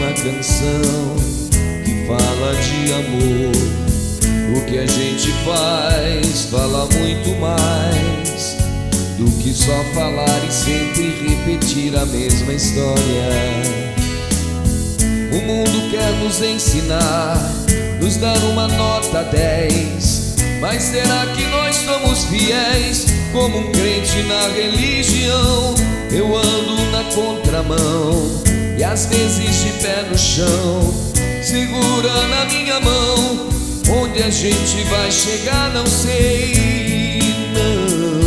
uma canção que fala de amor. O que a gente faz fala muito mais do que só falar e sempre repetir a mesma história. O mundo quer nos ensinar, nos dar uma nota 10, mas será que nós somos fiéis? Como um crente na religião, eu ando na contramão e às vezes de pé no chão, segura na minha mão. Onde a gente vai chegar não sei, não.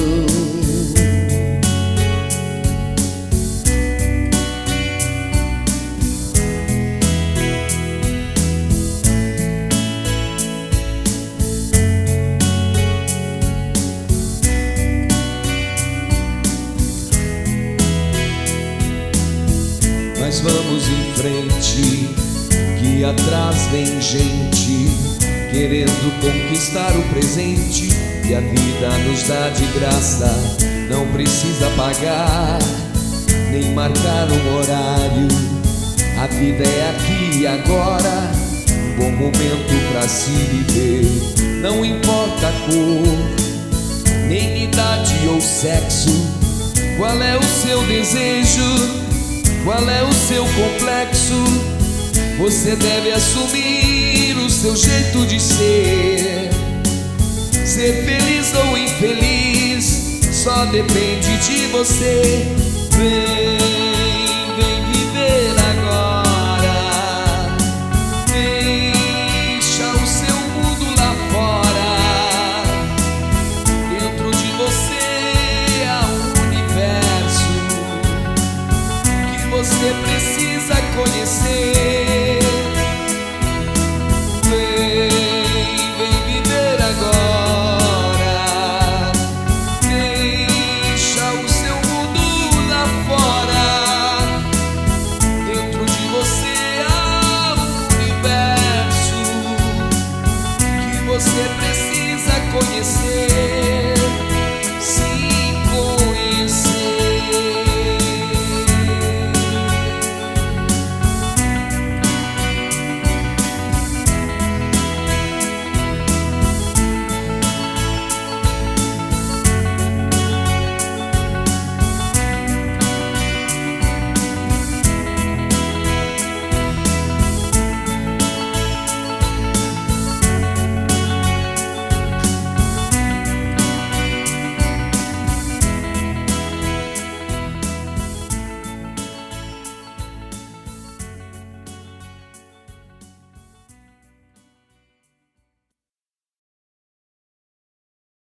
Mas vamos em frente, que atrás vem gente querendo conquistar o presente que a vida nos dá de graça. Não precisa pagar, nem marcar um horário. A vida é aqui e agora, um bom momento pra se viver. Não importa a cor, nem idade ou sexo. Qual é o seu desejo? Qual é o seu complexo? Você deve assumir o seu jeito de ser. Ser feliz ou infeliz só depende de você.